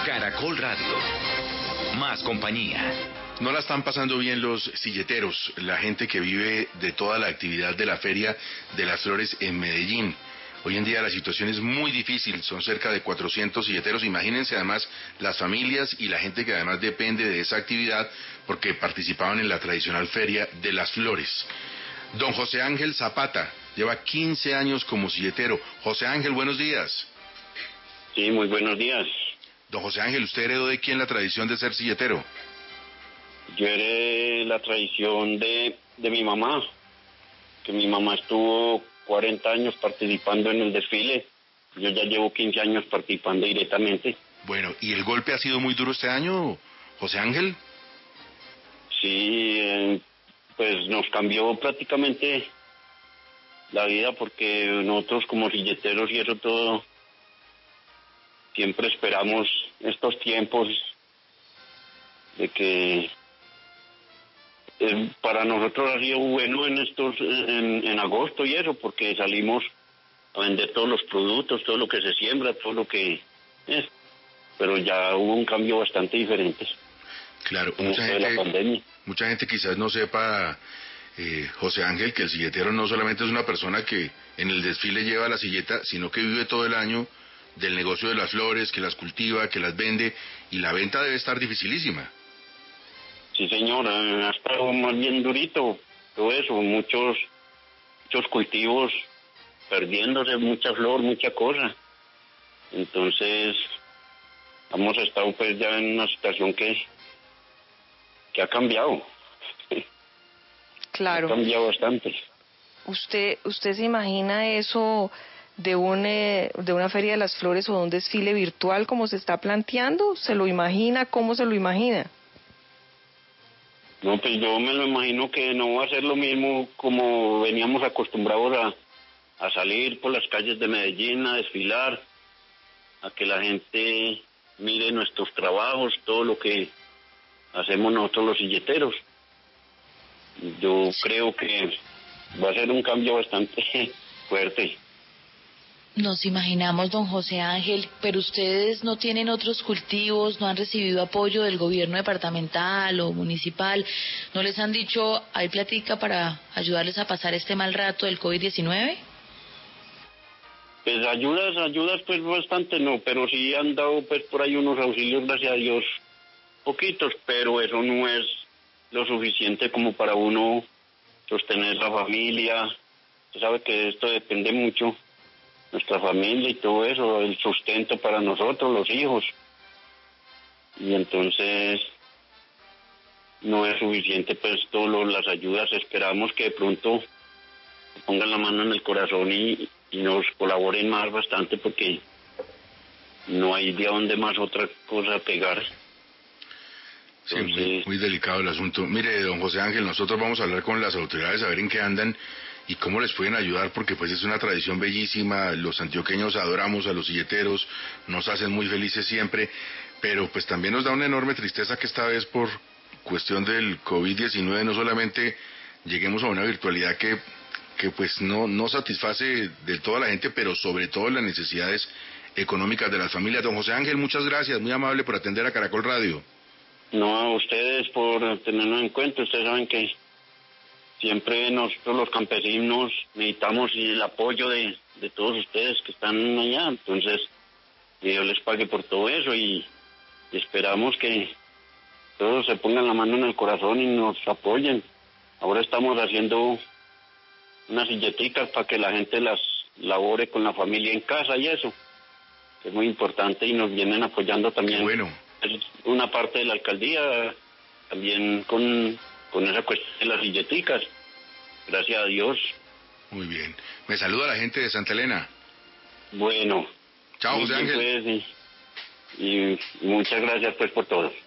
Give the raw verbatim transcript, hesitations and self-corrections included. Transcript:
Caracol Radio. Más compañía. No la están pasando bien los silleteros, la gente que vive de toda la actividad de la Feria de las Flores en Medellín. Hoy en día la situación es muy difícil, son cerca de cuatrocientos silleteros. Imagínense además las familias y la gente que además depende de esa actividad porque participaban en la tradicional Feria de las Flores. Don José Ángel Zapata lleva quince años como silletero. José Ángel, buenos días. Sí, muy buenos días. Don José Ángel, ¿usted heredó de quién la tradición de ser silletero? Yo heredé la tradición de, de mi mamá, que mi mamá estuvo cuarenta años participando en el desfile. Yo ya llevo quince años participando directamente. Bueno, ¿y el golpe ha sido muy duro este año, José Ángel? Sí, eh, pues nos cambió prácticamente la vida porque nosotros como silleteros y eso todo, siempre esperamos estos tiempos de que eh, para nosotros ha sido bueno en estos en, en agosto y eso, porque salimos a vender todos los productos, todo lo que se siembra, todo lo que es, pero ya hubo un cambio bastante diferente. Claro, mucha gente, mucha gente quizás no sepa, eh, José Ángel, que el silletero no solamente es una persona que en el desfile lleva la silleta, sino que vive todo el año del negocio de las flores, que las cultiva, que las vende, y la venta debe estar dificilísima. Sí, señora, ha estado más bien durito todo eso, muchos muchos cultivos perdiéndose, mucha flor, mucha cosa. Entonces, hemos estado pues ya en una situación que, que ha cambiado. Claro. Ha cambiado bastante. ¿Usted, usted se imagina eso de un eh, de una feria de las flores o de un desfile virtual como se está planteando? ¿Se lo imagina? ¿Cómo se lo imagina? No, pues yo me lo imagino que no va a ser lo mismo como veníamos acostumbrados a, a salir por las calles de Medellín a desfilar, a que la gente mire nuestros trabajos, todo lo que hacemos nosotros los silleteros. Yo creo que va a ser un cambio bastante fuerte. Nos imaginamos, don José Ángel, pero ustedes no tienen otros cultivos, no han recibido apoyo del gobierno departamental o municipal, ¿no les han dicho, hay platica para ayudarles a pasar este mal rato del COVID diecinueve? Pues ayudas, ayudas pues bastante no, pero sí han dado pues por ahí unos auxilios, gracias a Dios, poquitos, pero eso no es lo suficiente como para uno sostener la familia. Usted sabe que esto depende mucho nuestra familia y todo eso, el sustento para nosotros, los hijos. Y entonces no es suficiente pues todas las ayudas. Esperamos que de pronto pongan la mano en el corazón y, y nos colaboren más bastante, porque no hay de dónde más otra cosa pegar. Sí, muy, muy delicado el asunto. Mire, don José Ángel, nosotros vamos a hablar con las autoridades a ver en qué andan y cómo les pueden ayudar, porque pues es una tradición bellísima. Los antioqueños adoramos a los silleteros, nos hacen muy felices siempre, pero pues también nos da una enorme tristeza que esta vez por cuestión del COVID diecinueve no solamente lleguemos a una virtualidad que, que pues no, no satisface del todo a la gente, pero sobre todo las necesidades económicas de las familias. Don José Ángel, muchas gracias, muy amable por atender a Caracol Radio. No, a ustedes por tenernos en cuenta. Ustedes saben que siempre nosotros los campesinos necesitamos el apoyo de, de todos ustedes que están allá. Entonces, que Dios les pague por todo eso y, y esperamos que todos se pongan la mano en el corazón y nos apoyen. Ahora estamos haciendo unas silleticas para que la gente las labore con la familia en casa y eso, que es muy importante, y nos vienen apoyando también. Qué bueno. Es una parte de la alcaldía también con, con esa cuestión de las silleticas. Gracias a Dios. Muy bien. Me saluda la gente de Santa Elena. Bueno. Chao, José Ángel. Pues, y, y muchas gracias pues por todo.